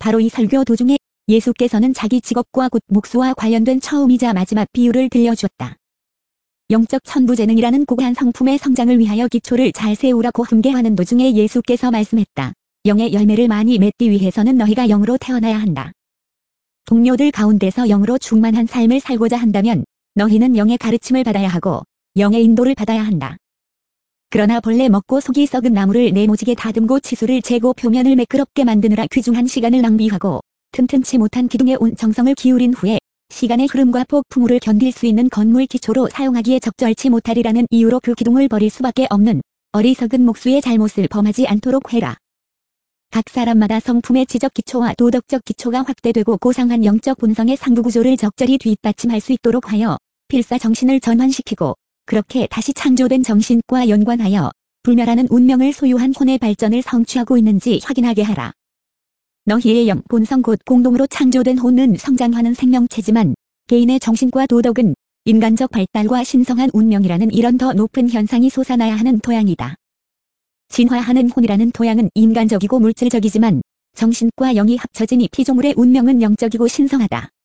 바로 이 설교 도중에 예수께서는 자기 직업과 곧 목수와 관련된 처음이자 마지막 비유를 들려주었다. 영적 천부재능이라는 고귀한 성품의 성장을 위하여 기초를 잘 세우라고 훈계하는 도중에 예수께서 말씀했다. 영의 열매를 많이 맺기 위해서는 너희가 영으로 태어나야 한다. 동료들 가운데서 영으로 충만한 삶을 살고자 한다면 너희는 영의 가르침을 받아야 하고 영의 인도를 받아야 한다. 그러나 본래 먹고 속이 썩은 나무를 네모지게 다듬고 치수를 재고 표면을 매끄럽게 만드느라 귀중한 시간을 낭비하고 튼튼치 못한 기둥에 온 정성을 기울인 후에 시간의 흐름과 폭풍우를 견딜 수 있는 건물 기초로 사용하기에 적절치 못하리라는 이유로 그 기둥을 버릴 수밖에 없는 어리석은 목수의 잘못을 범하지 않도록 해라. 각 사람마다 성품의 지적 기초와 도덕적 기초가 확대되고 고상한 영적 본성의 상부구조를 적절히 뒷받침할 수 있도록 하여 필사 정신을 전환시키고 그렇게 다시 창조된 정신과 연관하여 불멸하는 운명을 소유한 혼의 발전을 성취하고 있는지 확인하게 하라. 너희의 영, 본성 곧 공동으로 창조된 혼은 성장하는 생명체지만 개인의 정신과 도덕은 인간적 발달과 신성한 운명이라는 이런 더 높은 현상이 솟아나야 하는 토양이다. 진화하는 혼이라는 토양은 인간적이고 물질적이지만 정신과 영이 합쳐진 이 피조물의 운명은 영적이고 신성하다.